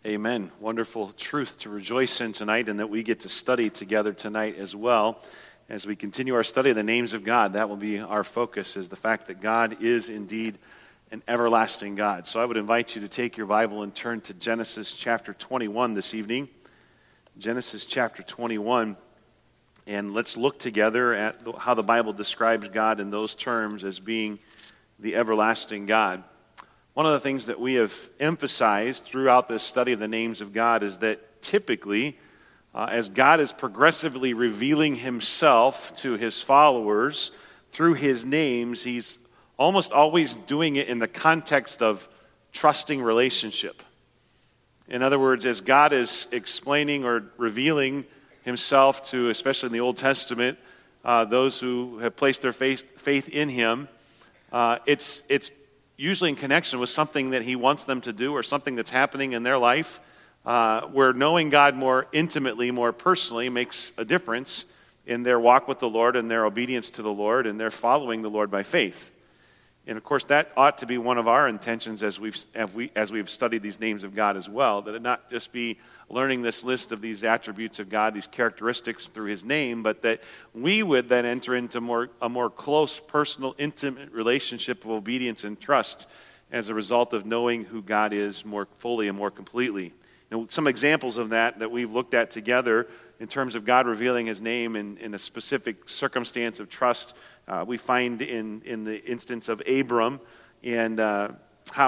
Amen. Wonderful truth to rejoice in tonight, and that we get to study together tonight as well. As we continue our study of the names of God, that will be our focus, is the fact that God is indeed an everlasting God. So I would invite you to take your Bible and turn to Genesis chapter 21 this evening. Genesis chapter 21, and let's look together at how the Bible describes God in those terms as being the everlasting God. One of the things that we have emphasized throughout this study of the names of God is that typically, as God is progressively revealing himself to his followers through his names, he's almost always doing it in the context of trusting relationship. In other words, as God is explaining or revealing himself to, especially in the Old Testament, those who have placed their faith in him, it's usually in connection with something that he wants them to do or something that's happening in their life, where knowing God more intimately, more personally, makes a difference in their walk with the Lord and their obedience to the Lord and their following the Lord by faith. And of course, that ought to be one of our intentions as we've studied these names of God as well, that it not just be learning this list of these attributes of God, these characteristics through his name, but that we would then enter into a more close, personal, intimate relationship of obedience and trust as a result of knowing who God is more fully and more completely. Some examples of that we've looked at together in terms of God revealing his name in a specific circumstance of trust, we find in the instance of Abram and how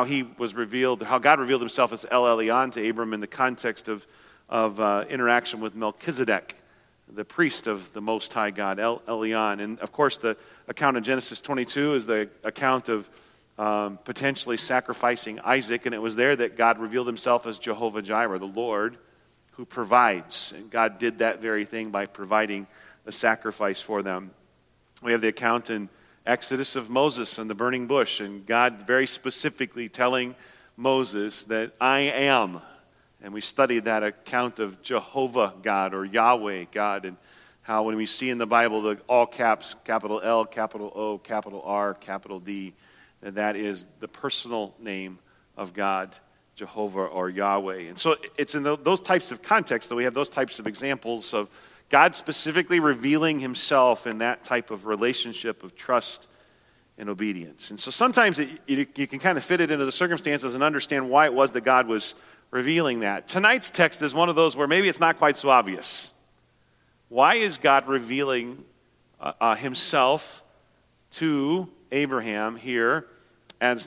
God revealed himself as El Elyon to Abram in the context of interaction with Melchizedek, the priest of the Most High God, El Elyon. And of course, the account in Genesis 22 is the account of potentially sacrificing Isaac, and it was there that God revealed himself as Jehovah Jireh, the Lord who provides. And God did that very thing by providing a sacrifice for them. We have the account in Exodus of Moses and the burning bush, and God very specifically telling Moses that I am. And we studied that account of Jehovah God or Yahweh God, and how when we see in the Bible the all caps, capital L, capital O, capital R, capital D, that is the personal name of God, Jehovah or Yahweh. And so it's in those types of contexts that we have those types of examples of God specifically revealing himself in that type of relationship of trust and obedience. And so sometimes you can kind of fit it into the circumstances and understand why it was that God was revealing that. Tonight's text is one of those where maybe it's not quite so obvious. Why is God revealing himself to Abraham here as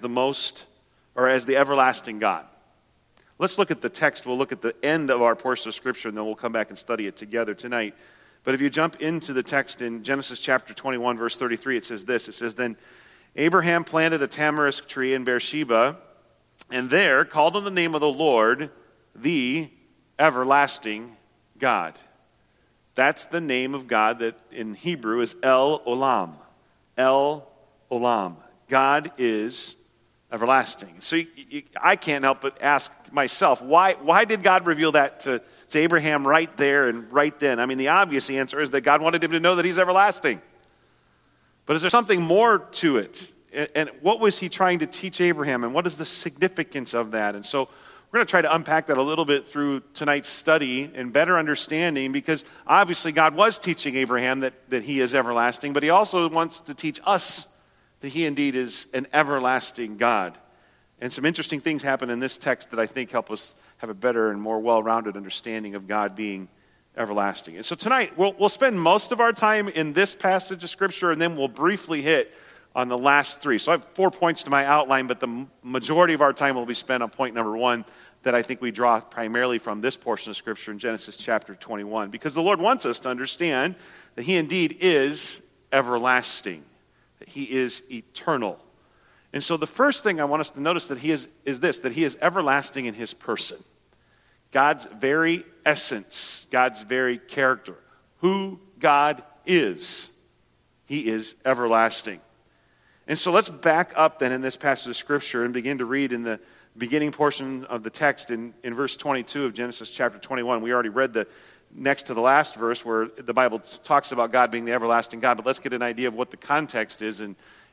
the everlasting God? Let's look at the text. We'll look at the end of our portion of Scripture, and then we'll come back and study it together tonight. But if you jump into the text in Genesis chapter 21, verse 33, it says this. It says, "Then Abraham planted a tamarisk tree in Beersheba, and there called on the name of the Lord, the everlasting God." That's the name of God that in Hebrew is El Olam. El Olam. God is everlasting. So I can't help but ask myself, why did God reveal that to Abraham right there and right then? I mean, the obvious answer is that God wanted him to know that he's everlasting. But is there something more to it? And what was he trying to teach Abraham? And what is the significance of that? And so we're going to try to unpack that a little bit through tonight's study and better understanding, because obviously God was teaching Abraham that he is everlasting, but he also wants to teach us that he indeed is an everlasting God. And some interesting things happen in this text that I think help us have a better and more well-rounded understanding of God being everlasting. And so tonight, we'll spend most of our time in this passage of Scripture, and then we'll briefly hit on the last three. So I have 4 points to my outline, but the majority of our time will be spent on point number 1 that I think we draw primarily from this portion of Scripture in Genesis chapter 21. Because the Lord wants us to understand that he indeed is everlasting, that he is eternal. And so the first thing I want us to notice that he is that he is everlasting in his person. God's very essence, God's very character, who God is. He is everlasting. And so let's back up then in this passage of Scripture and begin to read in the beginning portion of the text in verse 22 of Genesis chapter 21. We already read the next to the last verse where the Bible talks about God being the everlasting God, but let's get an idea of what the context is and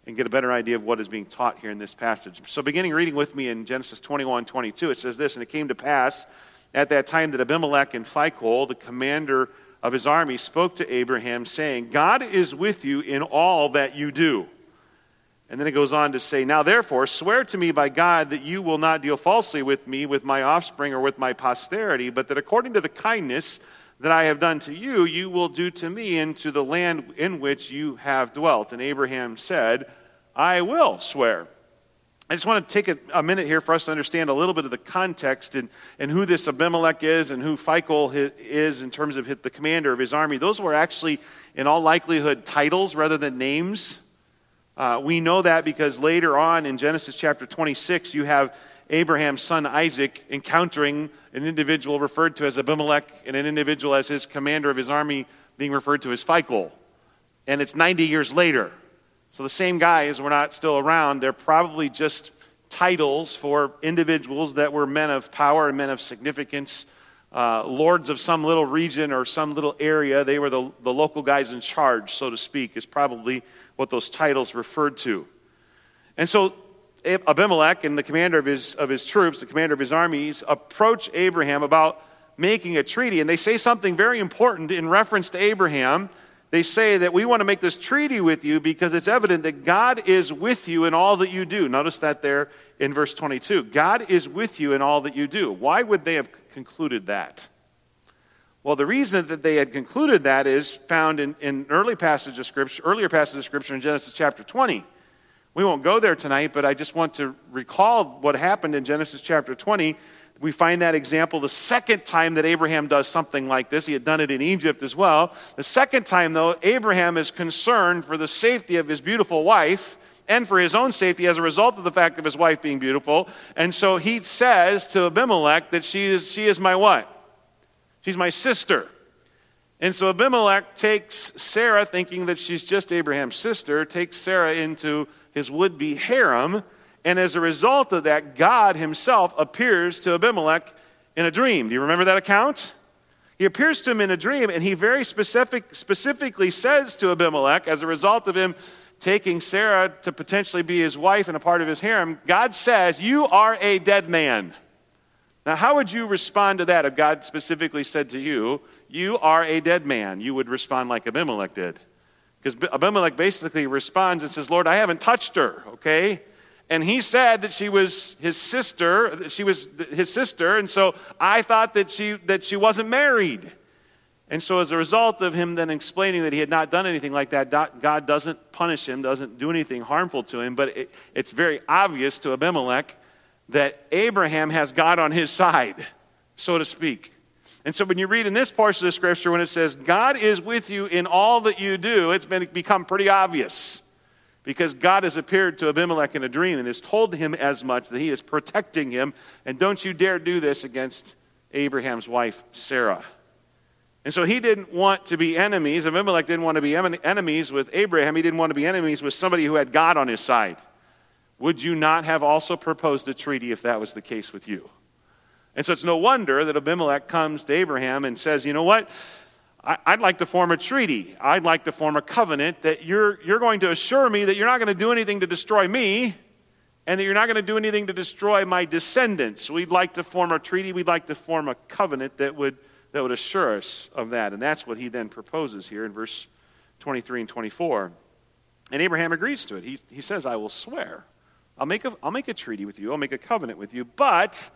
and get a better idea of what is being taught here in this passage. So beginning reading with me in Genesis 21:22, it says this, "And it came to pass at that time that Abimelech and Phicol, the commander of his army, spoke to Abraham, saying, God is with you in all that you do." And then it goes on to say, "Now therefore, swear to me by God that you will not deal falsely with me, with my offspring, or with my posterity, but that according to the kindness that I have done to you, you will do to me and to the land in which you have dwelt." And Abraham said, "I will swear." I just want to take a minute here for us to understand a little bit of the context and who this Abimelech is and who Phicol is in terms of the commander of his army. Those were actually, in all likelihood, titles rather than names. We know that because later on in Genesis chapter 26, you have Abraham's son Isaac encountering an individual referred to as Abimelech and an individual as his commander of his army being referred to as Phicol. And it's 90 years later. So the same guys were not still around. They're probably just titles for individuals that were men of power and men of significance, lords of some little region or some little area. They were the local guys in charge, so to speak, is probably what those titles referred to. And so Abimelech and the commander of his troops, the commander of his armies, approach Abraham about making a treaty. And they say something very important in reference to Abraham. They say that we want to make this treaty with you because it's evident that God is with you in all that you do. Notice that there in verse 22. God is with you in all that you do. Why would they have concluded that? Well, the reason that they had concluded that is found in earlier passage of Scripture in Genesis chapter 20. We won't go there tonight, but I just want to recall what happened in Genesis chapter 20. We find that example the second time that Abraham does something like this. He had done it in Egypt as well. The second time, though, Abraham is concerned for the safety of his beautiful wife and for his own safety as a result of the fact of his wife being beautiful. And so he says to Abimelech that she is my what? She's my sister. And so Abimelech takes Sarah, thinking that she's just Abraham's sister, takes Sarah into his would-be harem. And as a result of that, God himself appears to Abimelech in a dream. Do you remember that account? He appears to him in a dream, and he very specifically says to Abimelech, as a result of him taking Sarah to potentially be his wife and a part of his harem, God says, "You are a dead man." Now, how would you respond to that if God specifically said to you, "You are a dead man"? You would respond like Abimelech did. Because Abimelech basically responds and says, "Lord, I haven't touched her, okay? And he said that she was his sister, and so I thought that she wasn't married." And so as a result of him then explaining that he had not done anything like that, God doesn't punish him, doesn't do anything harmful to him, but it's very obvious to Abimelech that Abraham has God on his side, so to speak. And so when you read in this portion of Scripture, when it says, God is with you in all that you do, it's become pretty obvious. Because God has appeared to Abimelech in a dream and has told him as much, that he is protecting him. And don't you dare do this against Abraham's wife, Sarah. And so he didn't want to be enemies. Abimelech didn't want to be enemies with Abraham. He didn't want to be enemies with somebody who had God on his side. Would you not have also proposed a treaty if that was the case with you? And so it's no wonder that Abimelech comes to Abraham and says, "You know what? I'd like to form a treaty. I'd like to form a covenant that you're going to assure me that you're not going to do anything to destroy me and that you're not going to do anything to destroy my descendants. We'd like to form a treaty. We'd like to form a covenant that would assure us of that." And that's what he then proposes here in verse 23 and 24. And Abraham agrees to it. He says, "I will swear. I'll make a treaty with you. I'll make a covenant with you." But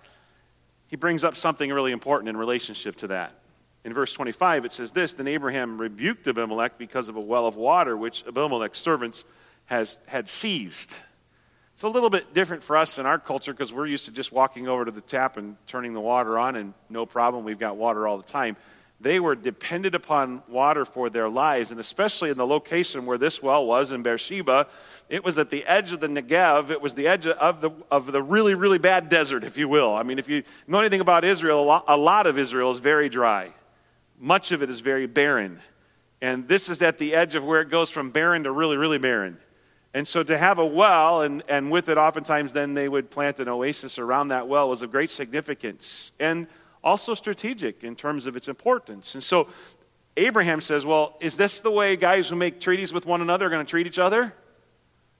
he brings up something really important in relationship to that. In verse 25, it says this, "Then Abraham rebuked Abimelech because of a well of water which Abimelech's servants had seized." It's a little bit different for us in our culture because we're used to just walking over to the tap and turning the water on and no problem, we've got water all the time. They were dependent upon water for their lives, and especially in the location where this well was in Beersheba, it was at the edge of the Negev. It was the edge of the really, really bad desert, if you will. I mean, if you know anything about Israel, a lot of Israel is very dry. Much of it is very barren. And this is at the edge of where it goes from barren to really, really barren. And so to have a well, and with it oftentimes then they would plant an oasis around that well, was of great significance. And also strategic in terms of its importance. And so Abraham says, well, is this the way guys who make treaties with one another are going to treat each other?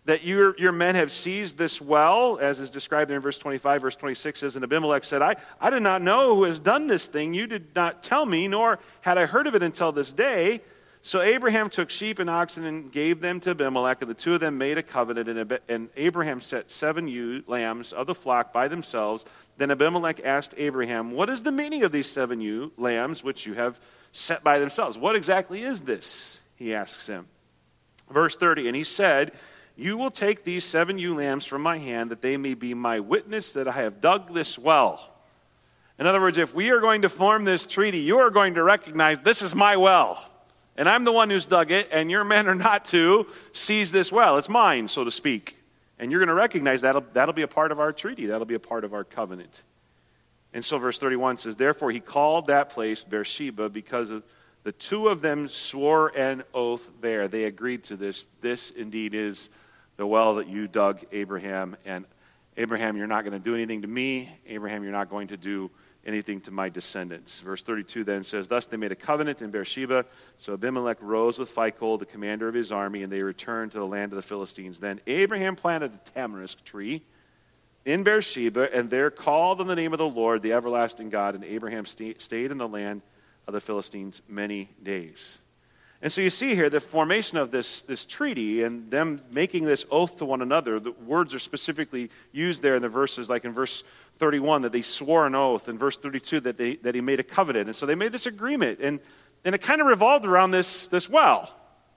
that your men have seized this well, as is described in verse 25. Verse 26 says, and Abimelech said, I did not know who has done this thing. You did not tell me, nor had I heard of it until this day. So Abraham took sheep and oxen and gave them to Abimelech, and the two of them made a covenant, and Abraham set 7 ewe lambs of the flock by themselves. Then Abimelech asked Abraham, what is the meaning of these 7 ewe lambs which you have set by themselves? What exactly is this? He asks him. Verse 30, and he said, you will take these 7 ewe lambs from my hand, that they may be my witness that I have dug this well. In other words, if we are going to form this treaty, you are going to recognize this is my well. And I'm the one who's dug it, and your men are not to seize this well. It's mine, so to speak. And you're going to recognize that'll be a part of our treaty. That'll be a part of our covenant. And so verse 31 says, therefore he called that place Beersheba, because the two of them swore an oath there. They agreed to this. This indeed is the well that you dug, Abraham. And Abraham, you're not going to do anything to me. Abraham, you're not going to do anything to my descendants. Verse 32 then says, thus they made a covenant in Beersheba. So Abimelech rose with Phicol, the commander of his army, and they returned to the land of the Philistines. Then Abraham planted a tamarisk tree in Beersheba, and there called on the name of the Lord, the everlasting God. And Abraham stayed in the land of the Philistines many days. And so you see here the formation of this treaty and them making this oath to one another. The words are specifically used there in the verses, like in verse 31, that they swore an oath, in verse 32, that he made a covenant. And so they made this agreement, and it kind of revolved around this well.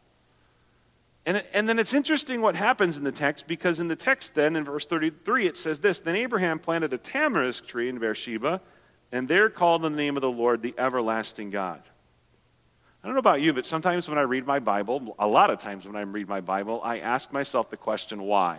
And then it's interesting what happens in the text, because in the text then, in verse 33, it says this, then Abraham planted a tamarisk tree in Beersheba, and there called on the name of the Lord, the everlasting God. I don't know about you, but sometimes when I read my Bible, a lot of times when I read my Bible, I ask myself the question, why?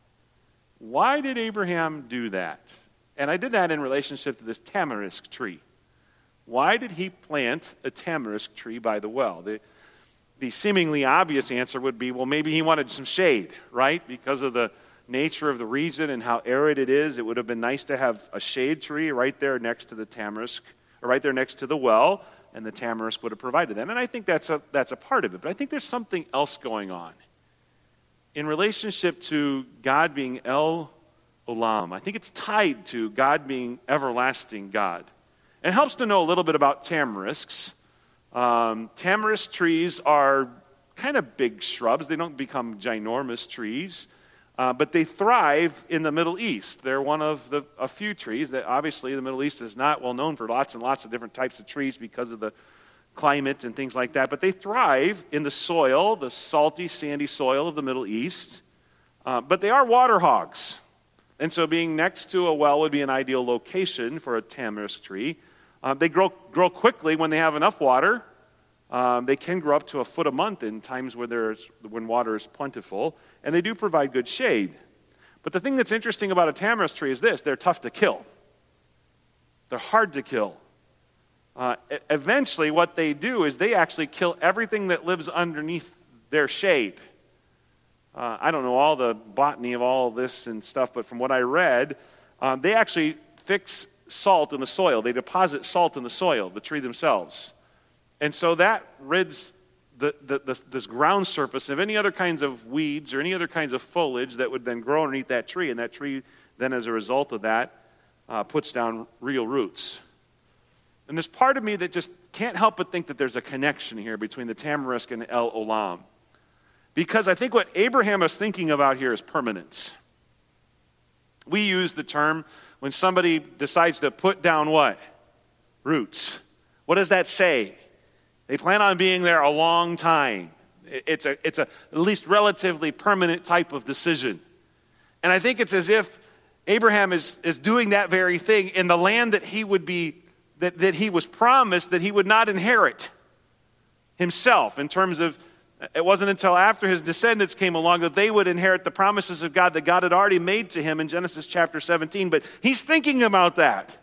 Why did Abraham do that? And I did that in relationship to this tamarisk tree. Why did he plant a tamarisk tree by the well? The seemingly obvious answer would be, well, maybe he wanted some shade, right? Because of the nature of the region and how arid it is, it would have been nice to have a shade tree right there next to the tamarisk, or right there next to the well, and the tamarisk would have provided that. And I think that's a part of it. But I think there's something else going on. In relationship to God being El Olam, I think it's tied to God being everlasting God. And it helps to know a little bit about tamarisks. Tamarisk trees are kind of big shrubs. They don't become ginormous trees. But they thrive in the Middle East. They're one of a few trees that obviously the Middle East is not well known for lots and lots of different types of trees because of the climate and things like that. But they thrive in the soil, the salty, sandy soil of the Middle East. But they are water hogs. And so being next to a well would be an ideal location for a tamarisk tree. They grow quickly when they have enough water. They can grow up to a foot a month in times when water is plentiful, and they do provide good shade. But the thing that's interesting about a tamarisk tree is this: they're tough to kill. They're hard to kill. Eventually, what they do is they actually kill everything that lives underneath their shade. I don't know all the botany of all this and stuff, but from what I read, they actually fix salt in the soil. They deposit salt in the soil, the tree themselves. And so that rids this ground surface of any other kinds of weeds or any other kinds of foliage that would then grow underneath that tree. And that tree then, as a result of that, puts down real roots. And there's part of me that just can't help but think that there's a connection here between the tamarisk and El Olam. Because I think what Abraham is thinking about here is permanence. We use the term when somebody decides to put down what? Roots. What does that say? They plan on being there a long time. It's a at least relatively permanent type of decision. And I think it's as if Abraham is doing that very thing in the land that he would be, that he was promised that he would not inherit himself, in terms of, it wasn't until after his descendants came along that they would inherit the promises of God that God had already made to him in Genesis chapter 17. But he's thinking about that.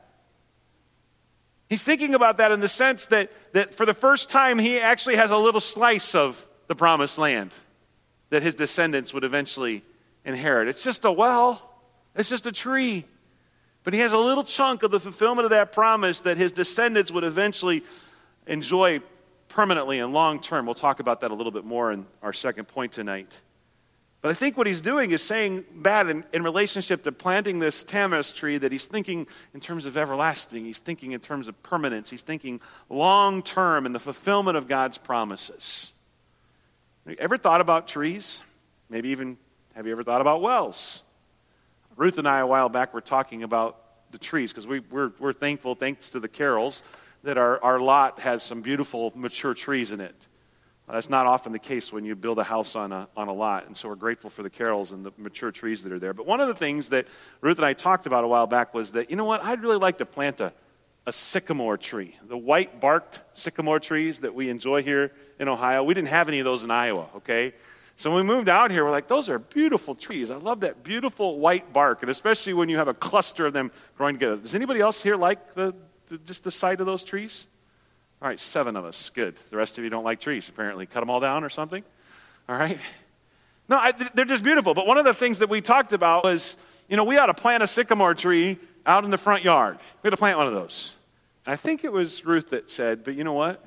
He's thinking about that in the sense that for the first time he actually has a little slice of the promised land that his descendants would eventually inherit. It's just a well. It's just a tree. But he has a little chunk of the fulfillment of that promise that his descendants would eventually enjoy permanently and long term. We'll talk about that a little bit more in our second point tonight. But I think what he's doing is saying that in relationship to planting this tamarisk tree, that he's thinking in terms of everlasting. He's thinking in terms of permanence. He's thinking long term in the fulfillment of God's promises. Have you ever thought about trees? Maybe even, have you ever thought about wells? Ruth and I, a while back, were talking about the trees because we're thankful, thanks to the Carrolls, that our lot has some beautiful mature trees in it. That's not often the case when you build a house on a lot, and so we're grateful for the Carrolls and the mature trees that are there. But one of the things that Ruth and I talked about a while back was that, you know what, I'd really like to plant a sycamore tree. The white-barked sycamore trees that we enjoy here in Ohio. We didn't have any of those in Iowa, okay? So when we moved out here, we're like, those are beautiful trees. I love that beautiful white bark, and especially when you have a cluster of them growing together. Does anybody else here like just the sight of those trees? All right, 7 of us. Good. The rest of you don't like trees, apparently. Cut them all down or something? All right? No, they're just beautiful. But one of the things that we talked about was, we ought to plant a sycamore tree out in the front yard. We ought to plant one of those. And I think it was Ruth that said, but you know what?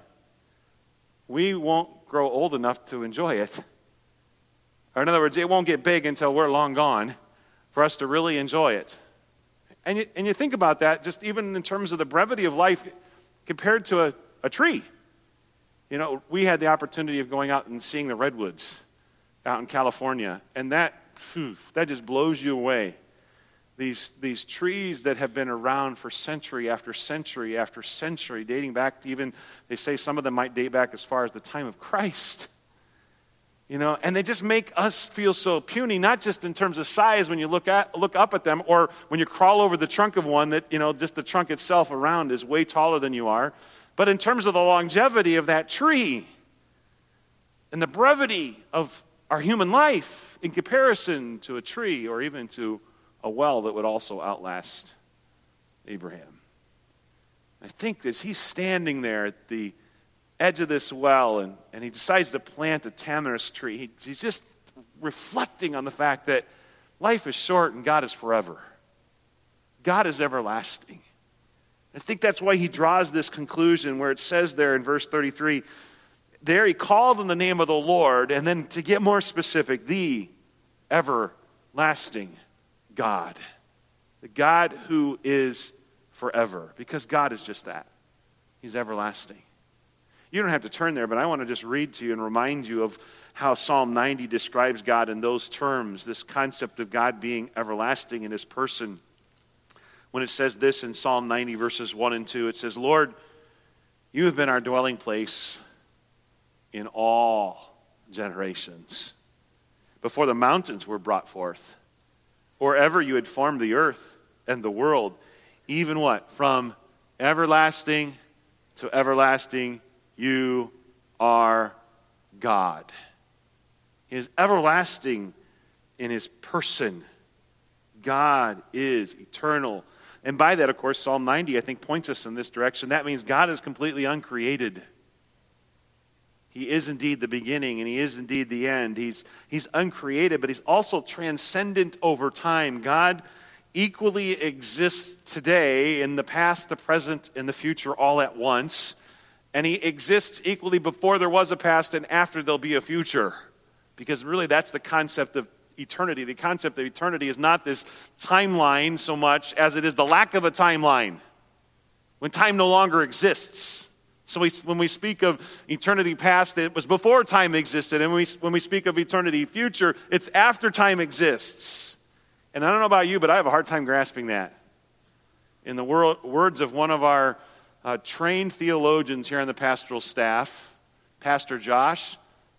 We won't grow old enough to enjoy it. Or in other words, it won't get big until we're long gone for us to really enjoy it. And you think about that, just even in terms of the brevity of life compared to a tree. We had the opportunity of going out and seeing the redwoods out in California, and that just blows you away. These trees that have been around for century after century after century, dating back to even, they say some of them might date back as far as the time of Christ. And they just make us feel so puny, not just in terms of size when you look up at them, or when you crawl over the trunk of one that, just the trunk itself around is way taller than you are, but in terms of the longevity of that tree and the brevity of our human life in comparison to a tree or even to a well that would also outlast Abraham. I think as he's standing there at the edge of this well and he decides to plant a tamarisk tree, he's just reflecting on the fact that life is short and God is forever. God is everlasting. I think that's why he draws this conclusion where it says there in verse 33, there he called on the name of the Lord, and then to get more specific, the everlasting God. The God who is forever. Because God is just that. He's everlasting. You don't have to turn there, but I want to just read to you and remind you of how Psalm 90 describes God in those terms, this concept of God being everlasting in his person. When it says this in Psalm 90, verses 1 and 2, it says, Lord, you have been our dwelling place in all generations. Before the mountains were brought forth, or ever you had formed the earth and the world, even what? From everlasting to everlasting, you are God. He is everlasting in his person. God is eternal. And by that, of course, Psalm 90, I think, points us in this direction. That means God is completely uncreated. He is indeed the beginning, and he is indeed the end. He's uncreated, but he's also transcendent over time. God equally exists today, in the past, the present, and the future all at once. And he exists equally before there was a past and after there'll be a future. Because really that's the concept of eternity. The concept of eternity is not this timeline so much as it is the lack of a timeline. When time no longer exists. So when we speak of eternity past, it was before time existed. And when we speak of eternity future, it's after time exists. And I don't know about you, but I have a hard time grasping that. In the words of one of our trained theologians here on the pastoral staff, Pastor Josh,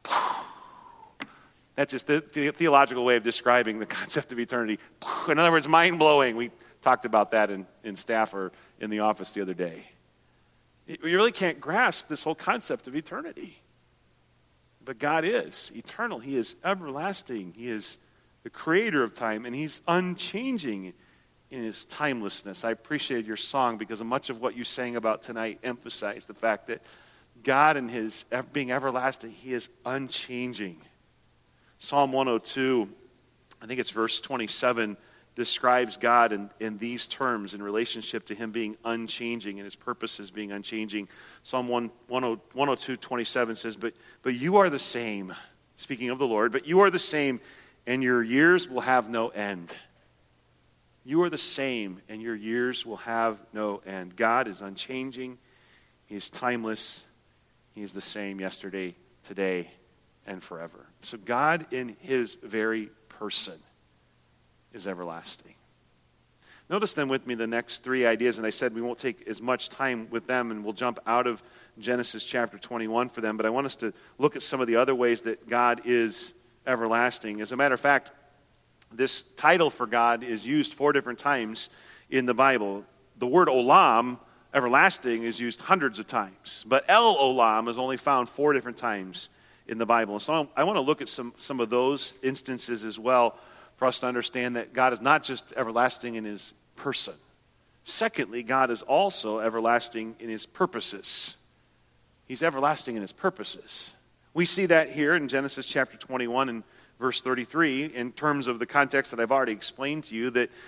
that's just the theological way of describing the concept of eternity. In other words, mind-blowing. We talked about that in staff or in the office the other day. You really can't grasp this whole concept of eternity. But God is eternal. He is everlasting. He is the creator of time, and he's unchanging in his timelessness. I appreciated your song because much of what you sang about tonight emphasized the fact that God in his being everlasting, he is unchanging. Psalm 102, I think it's verse 27, describes God in these terms in relationship to him being unchanging and his purposes being unchanging. Psalm 102, 27 says, but you are the same, speaking of the Lord, but you are the same and your years will have no end. You are the same, and your years will have no end. God is unchanging. He is timeless. He is the same yesterday, today, and forever. So God in his very person is everlasting. Notice then with me the next three ideas, and I said we won't take as much time with them, and we'll jump out of Genesis chapter 21 for them, but I want us to look at some of the other ways that God is everlasting. As a matter of fact, this title for God is used 4 different times in the Bible. The word olam, everlasting, is used hundreds of times, but El Olam is only found 4 different times in the Bible. And so I want to look at some of those instances as well for us to understand that God is not just everlasting in his person. Secondly, God is also everlasting in his purposes. He's everlasting in his purposes. We see that here in Genesis chapter 21 and verse 33 in terms of the context that I've already explained to you, that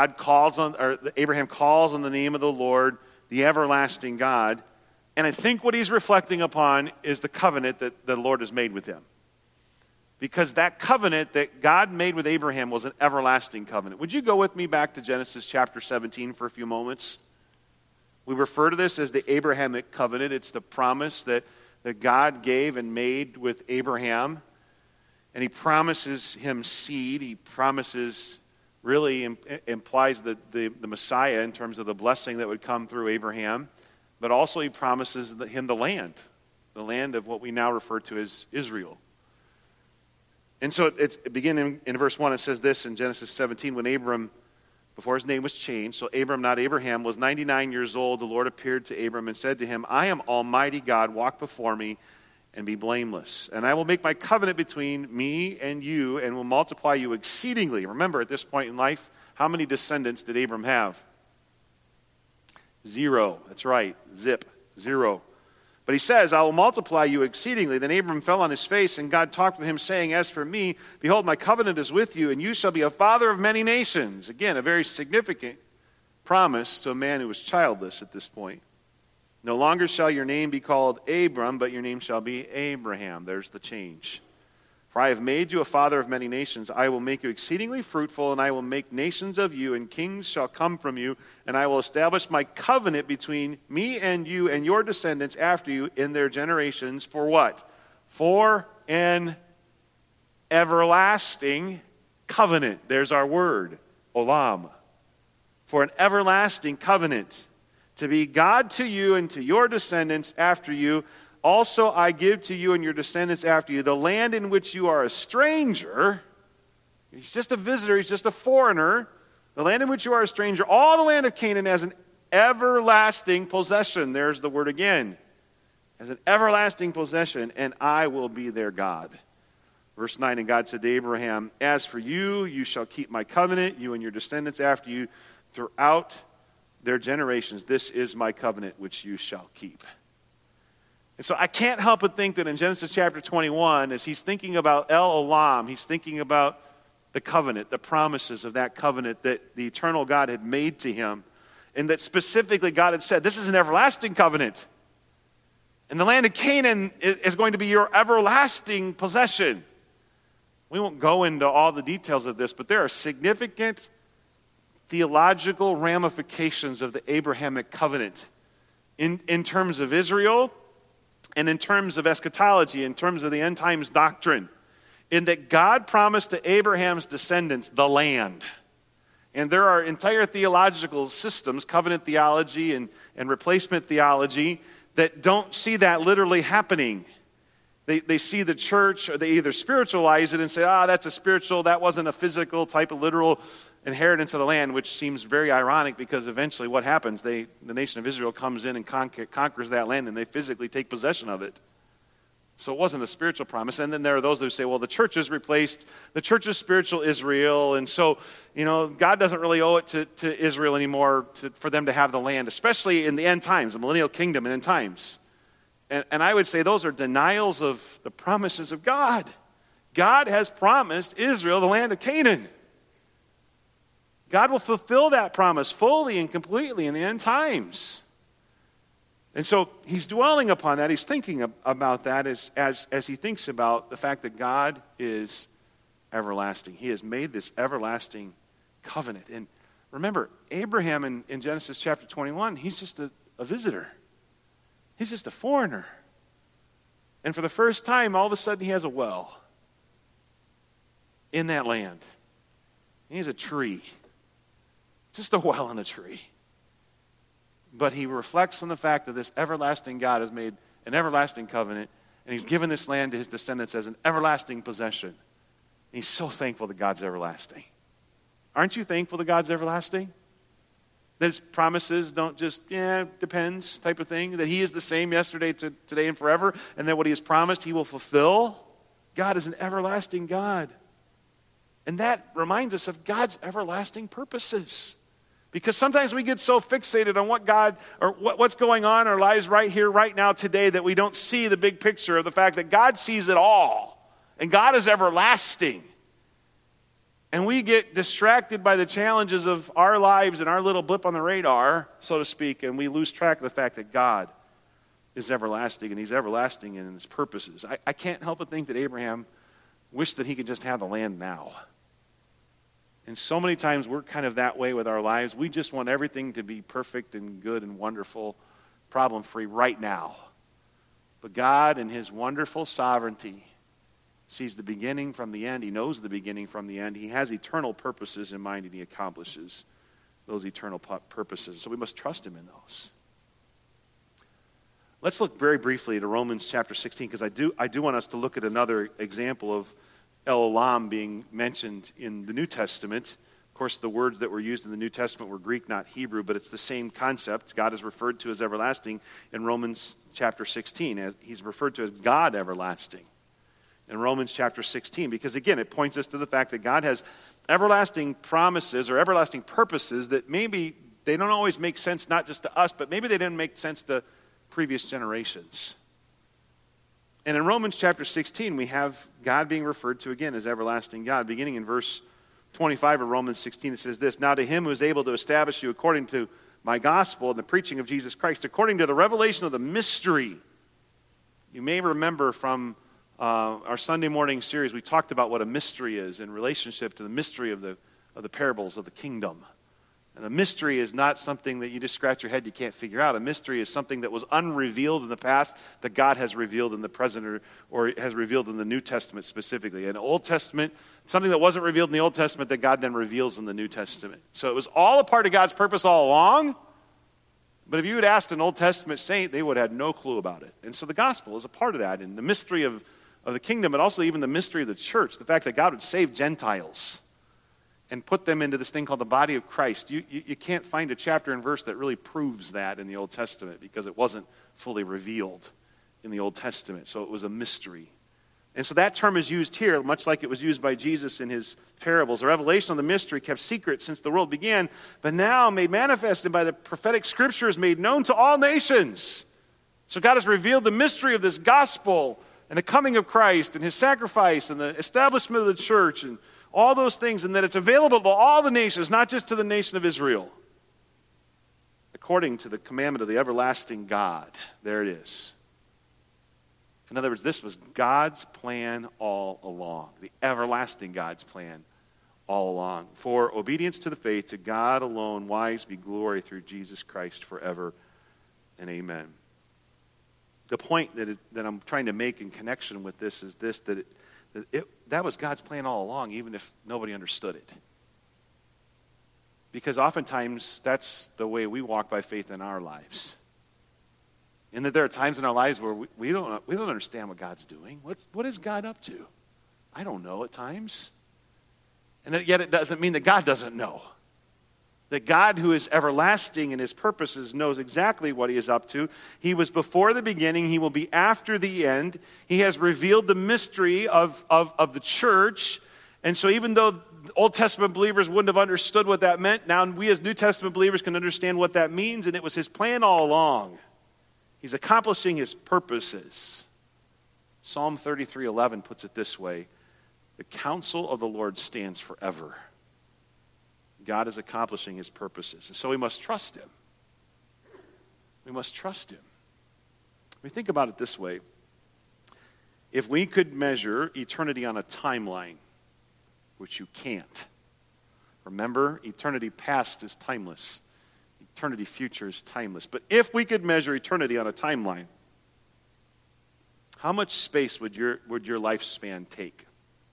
Abraham calls on the name of the Lord, the everlasting God. And I think what he's reflecting upon is the covenant that the Lord has made with him. Because that covenant that God made with Abraham was an everlasting covenant. Would you go with me back to Genesis chapter 17 for a few moments? We refer to this as the Abrahamic covenant. It's the promise that God gave and made with Abraham. And he promises him seed. He promises, really implies the Messiah in terms of the blessing that would come through Abraham. But also he promises him the land of what we now refer to as Israel. And so it beginning in verse 1, it says this in Genesis 17, when Abram, before his name was changed, so Abram, not Abraham, was 99 years old, the Lord appeared to Abram and said to him, I am Almighty God, walk before me and be blameless. And I will make my covenant between me and you and will multiply you exceedingly. Remember, at this point in life, how many descendants did Abram have? 0. That's right. Zip. 0. But he says, I will multiply you exceedingly. Then Abram fell on his face, and God talked with him, saying, as for me, behold, my covenant is with you, and you shall be a father of many nations. Again, a very significant promise to a man who was childless at this point. No longer shall your name be called Abram, but your name shall be Abraham. There's the change. For I have made you a father of many nations. I will make you exceedingly fruitful, and I will make nations of you, and kings shall come from you. And I will establish my covenant between me and you and your descendants after you in their generations. For what? For an everlasting covenant. There's our word, olam. For an everlasting covenant, to be God to you and to your descendants after you. Also I give to you and your descendants after you the land in which you are a stranger. He's just a visitor, he's just a foreigner. The land in which you are a stranger, all the land of Canaan as an everlasting possession. There's the word again. As an everlasting possession, and I will be their God. Verse 9, and God said to Abraham, as for you, you shall keep my covenant, you and your descendants after you, throughout their generations. This is my covenant which you shall keep. And so I can't help but think that in Genesis chapter 21, as he's thinking about El Olam, he's thinking about the covenant, the promises of that covenant that the eternal God had made to him, and that specifically God had said, this is an everlasting covenant. And the land of Canaan is going to be your everlasting possession. We won't go into all the details of this, but there are significant theological ramifications of the Abrahamic covenant in terms of Israel, and in terms of eschatology, in terms of the end times doctrine, in that God promised to Abraham's descendants the land. And there are entire theological systems, covenant theology and replacement theology, that don't see that literally happening. They see the church, or they either spiritualize it and say, that's a spiritual, that wasn't a physical type of literal inheritance of the land, which seems very ironic because eventually what happens? The nation of Israel comes in and conquers that land and they physically take possession of it. So it wasn't a spiritual promise. And then there are those who say, well, the church has replaced the church's spiritual Israel. And so, God doesn't really owe it to Israel anymore for them to have the land, especially in the end times, the millennial kingdom and end times. And I would say those are denials of the promises of God. God has promised Israel the land of Canaan. God will fulfill that promise fully and completely in the end times. And so he's dwelling upon that. He's thinking about that as he thinks about the fact that God is everlasting. He has made this everlasting covenant. And remember, Abraham in Genesis chapter 21, he's just a visitor. He's just a foreigner. And for the first time, all of a sudden, he has a well in that land. He has a tree. Just a well and a tree. But he reflects on the fact that this everlasting God has made an everlasting covenant, and he's given this land to his descendants as an everlasting possession. And he's so thankful that God's everlasting. Aren't you thankful that God's everlasting? That his promises don't just, depends type of thing. That he is the same yesterday, today, and forever. And that what he has promised, he will fulfill. God is an everlasting God. And that reminds us of God's everlasting purposes. Because sometimes we get so fixated on what God, or what's going on in our lives right here, right now, today, that we don't see the big picture of the fact that God sees it all. And God is everlasting. And we get distracted by the challenges of our lives and our little blip on the radar, so to speak, and we lose track of the fact that God is everlasting, and he's everlasting in his purposes. I can't help but think that Abraham wished that he could just have the land now. And so many times we're kind of that way with our lives. We just want everything to be perfect and good and wonderful, problem-free right now. But God, in his wonderful sovereignty, sees the beginning from the end. He knows the beginning from the end. He has eternal purposes in mind, and he accomplishes those eternal purposes. So we must trust him in those. Let's look very briefly at Romans chapter 16, because I do want us to look at another example of El Olam being mentioned in the New Testament. Of course, the words that were used in the New Testament were Greek, not Hebrew, but it's the same concept. God is referred to as everlasting in Romans chapter 16. As he's referred to as God everlasting in Romans chapter 16, because again, it points us to the fact that God has everlasting promises or everlasting purposes that maybe they don't always make sense, not just to us, but maybe they didn't make sense to previous generations. And in Romans chapter 16, we have God being referred to again as everlasting God. Beginning in verse 25 of Romans 16, it says this: "Now to him who is able to establish you according to my gospel and the preaching of Jesus Christ, according to the revelation of the mystery." You may remember from our Sunday morning series, we talked about what a mystery is in relationship to the mystery of the parables of the kingdom. And a mystery is not something that you just scratch your head, you can't figure out. A mystery is something that was unrevealed in the past that God has revealed in the present, or has revealed in the New Testament specifically. In the Old Testament, something that wasn't revealed in the Old Testament that God then reveals in the New Testament. So it was all a part of God's purpose all along. But if you had asked an Old Testament saint, they would have had no clue about it. And so the gospel is a part of that. And the mystery of the kingdom, but also even the mystery of the church, the fact that God would save Gentiles and put them into this thing called the body of Christ. You can't find a chapter and verse that really proves that in the Old Testament, because it wasn't fully revealed in the Old Testament. So it was a mystery. And so that term is used here, much like it was used by Jesus in his parables. The revelation of the mystery kept secret since the world began, but now made manifest and by the prophetic scriptures made known to all nations. So God has revealed the mystery of this gospel and the coming of Christ and his sacrifice and the establishment of the church and all those things, and that it's available to all the nations, not just to the nation of Israel, according to the commandment of the everlasting God. There it is. In other words, this was God's plan all along, the everlasting God's plan all along. For obedience to the faith, to God alone, wise be glory through Jesus Christ forever and amen. The point that I'm trying to make in connection with this is this, that was God's plan all along, even if nobody understood it. Because oftentimes, that's the way we walk by faith in our lives. And that there are times in our lives where we don't understand what God's doing. What is God up to? I don't know at times. And yet it doesn't mean that God doesn't know. That God, who is everlasting in his purposes, knows exactly what he is up to. He was before the beginning. He will be after the end. He has revealed the mystery of the church. And so even though Old Testament believers wouldn't have understood what that meant, now we as New Testament believers can understand what that means. And it was his plan all along. He's accomplishing his purposes. Psalm 33:11 puts it this way: "The counsel of the Lord stands forever." God is accomplishing his purposes. And so we must trust him. We must trust him. We think about it this way. If we could measure eternity on a timeline, which you can't. Remember, eternity past is timeless. Eternity future is timeless. But if we could measure eternity on a timeline, how much space would your lifespan take?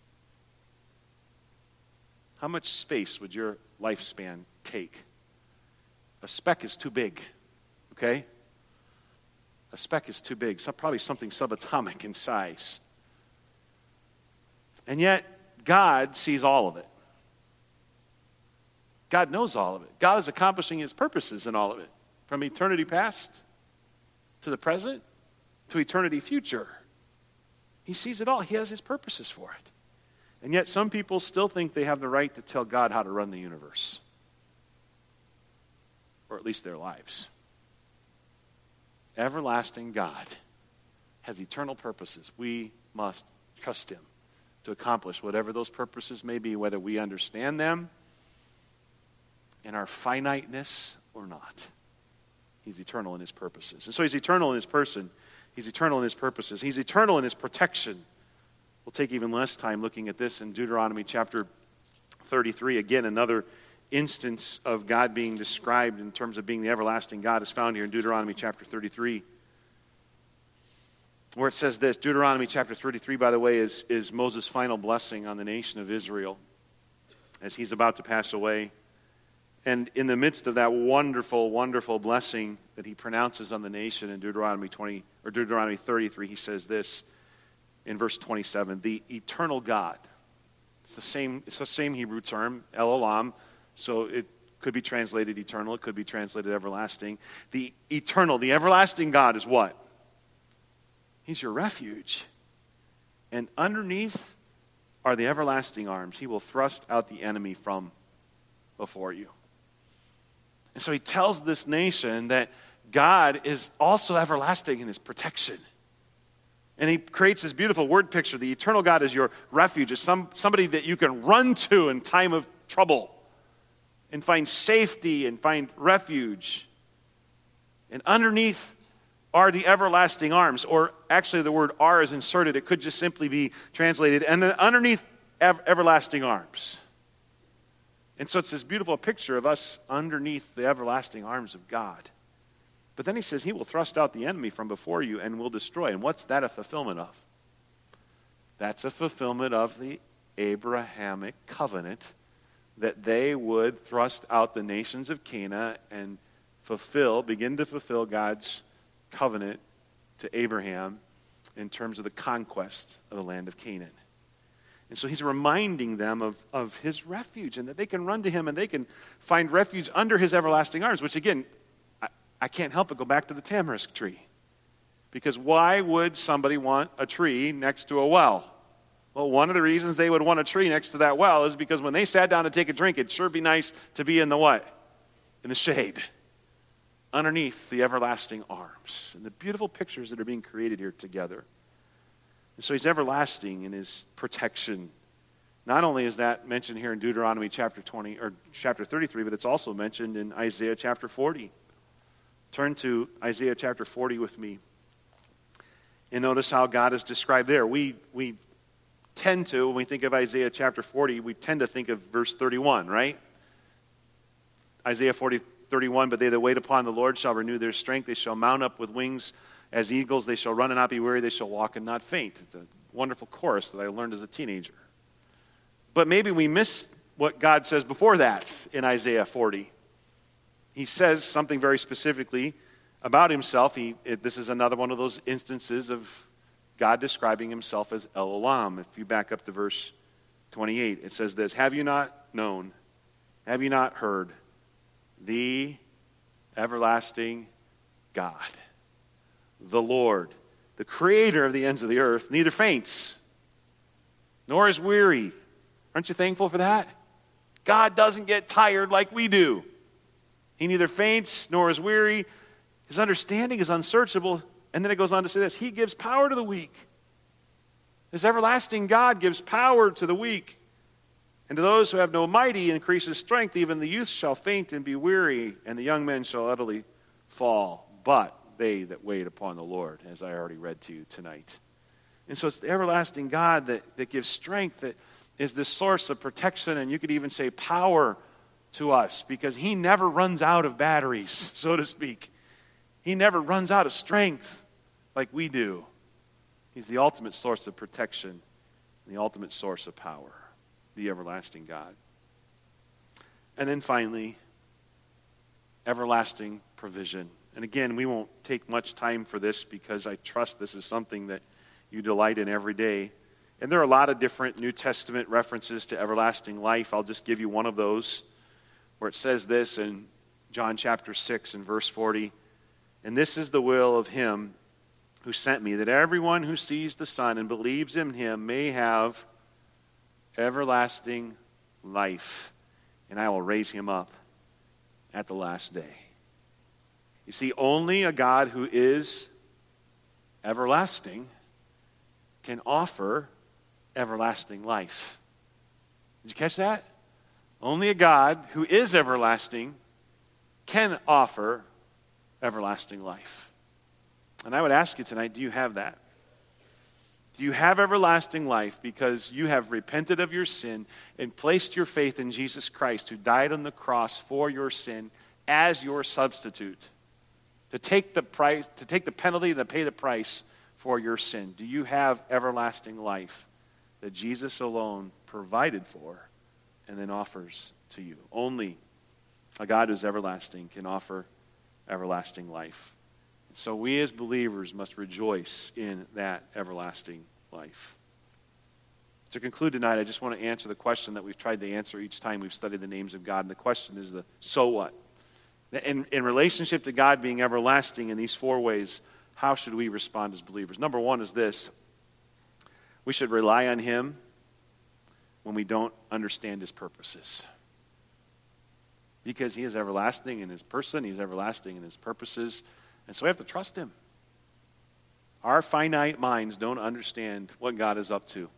How much space would your lifespan take? A speck is too big, okay? A speck is too big, probably something subatomic in size. And yet, God sees all of it. God knows all of it. God is accomplishing his purposes in all of it, from eternity past to the present to eternity future. He sees it all. He has his purposes for it. And yet some people still think they have the right to tell God how to run the universe, or at least their lives. Everlasting God has eternal purposes. We must trust him to accomplish whatever those purposes may be, whether we understand them in our finiteness or not. He's eternal in his purposes. And so he's eternal in his person. He's eternal in his purposes. He's eternal in his protection. We'll take even less time looking at this in Deuteronomy chapter 33. Again, another instance of God being described in terms of being the everlasting God is found here in Deuteronomy chapter 33, where it says this. Deuteronomy chapter 33, by the way, is Moses' final blessing on the nation of Israel as he's about to pass away. And in the midst of that wonderful, wonderful blessing that he pronounces on the nation in Deuteronomy 33, he says this in verse 27, the eternal God. It's the same Hebrew term, El Olam, so it could be translated eternal, it could be translated everlasting. The eternal, the everlasting God is what? He's your refuge. And underneath are the everlasting arms. He will thrust out the enemy from before you. And so he tells this nation that God is also everlasting in his protection. And he creates this beautiful word picture. The eternal God is your refuge, is somebody that you can run to in time of trouble and find safety and find refuge. And underneath are the everlasting arms, or actually the word "are" is inserted. It could just simply be translated, and underneath everlasting arms. And so it's this beautiful picture of us underneath the everlasting arms of God. But then he says he will thrust out the enemy from before you and will destroy. And what's that a fulfillment of? That's a fulfillment of the Abrahamic covenant, that they would thrust out the nations of Canaan and begin to fulfill God's covenant to Abraham in terms of the conquest of the land of Canaan. And so he's reminding them of his refuge and that they can run to him and they can find refuge under his everlasting arms, which again, I can't help but go back to the tamarisk tree. Because why would somebody want a tree next to a well? Well, one of the reasons they would want a tree next to that well is because when they sat down to take a drink, it'd sure be nice to be in the what? In the shade. Underneath the everlasting arms. And the beautiful pictures that are being created here together. And so he's everlasting in his protection. Not only is that mentioned here in Deuteronomy chapter 33, but it's also mentioned in Isaiah chapter 40. Turn to Isaiah chapter 40 with me. And notice how God is described there. We tend to, when we think of Isaiah chapter 40, we tend to think of verse 31, right? Isaiah 40:31, but they that wait upon the Lord shall renew their strength. They shall mount up with wings as eagles. They shall run and not be weary. They shall walk and not faint. It's a wonderful chorus that I learned as a teenager. But maybe we miss what God says before that in Isaiah 40. He says something very specifically about himself. This is another one of those instances of God describing himself as El Olam. If you back up to verse 28, it says this, have you not known, have you not heard, the everlasting God, the Lord, the creator of the ends of the earth, neither faints, nor is weary. Aren't you thankful for that? God doesn't get tired like we do. He neither faints nor is weary. His understanding is unsearchable. And then it goes on to say this, he gives power to the weak. This everlasting God gives power to the weak. And to those who have no might, he increases strength. Even the youth shall faint and be weary, and the young men shall utterly fall. But they that wait upon the Lord, as I already read to you tonight. And so it's the everlasting God that gives strength, is this source of protection, and you could even say power to us, because he never runs out of batteries, so to speak. He never runs out of strength like we do. He's the ultimate source of protection, the ultimate source of power, the everlasting God. And then finally, everlasting provision. And again, we won't take much time for this, because I trust this is something that you delight in every day. And there are a lot of different New Testament references to everlasting life. I'll just give you one of those, where it says this in John chapter 6 and verse 40. And this is the will of him who sent me, that everyone who sees the Son and believes in him may have everlasting life, and I will raise him up at the last day. You see, only a God who is everlasting can offer everlasting life. Did you catch that? Only a God who is everlasting can offer everlasting life. And I would ask you tonight, do you have that? Do you have everlasting life because you have repented of your sin and placed your faith in Jesus Christ, who died on the cross for your sin as your substitute, to take the price, to take the penalty and to pay the price for your sin? Do you have everlasting life that Jesus alone provided for and then offers to you? Only a God who's everlasting can offer everlasting life. So we as believers must rejoice in that everlasting life. To conclude tonight, I just want to answer the question that we've tried to answer each time we've studied the names of God. And the question is the so what? In relationship to God being everlasting in these four ways, how should we respond as believers? Number one is this: we should rely on him when we don't understand his purposes. Because he is everlasting in his person, he's everlasting in his purposes, and so we have to trust him. Our finite minds don't understand what God is up to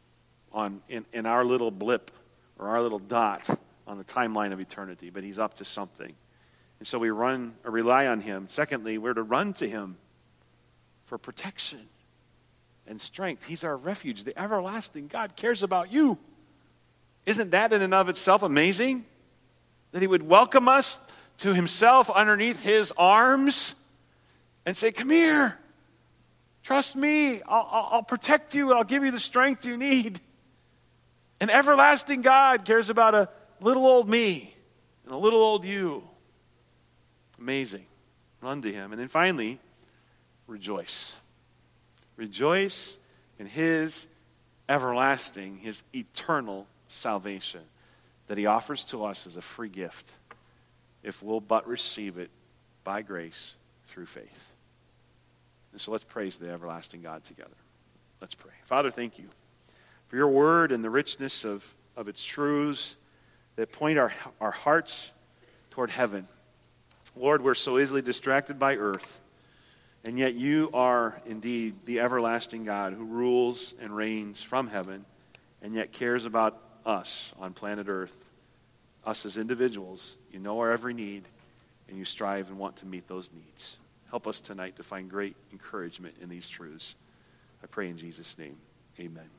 in our little blip or our little dot on the timeline of eternity, but he's up to something. And so we rely on him. Secondly, we're to run to him for protection and strength. He's our refuge. The everlasting God cares about you. Isn't that in and of itself amazing? That he would welcome us to himself underneath his arms and say, come here, trust me, I'll protect you, I'll give you the strength you need. An everlasting God cares about a little old me and a little old you. Amazing. Run to him. And then finally, rejoice. Rejoice in his everlasting, his eternal salvation that he offers to us as a free gift if we'll but receive it by grace through faith. And so let's praise the everlasting God together. Let's pray. Father, thank you for your word and the richness of its truths that point our hearts toward heaven. Lord, we're so easily distracted by earth, and yet you are indeed the everlasting God who rules and reigns from heaven and yet cares about us on planet earth, us as individuals. You know our every need, and you strive and want to meet those needs. Help us tonight to find great encouragement in these truths. I pray in Jesus' name, amen.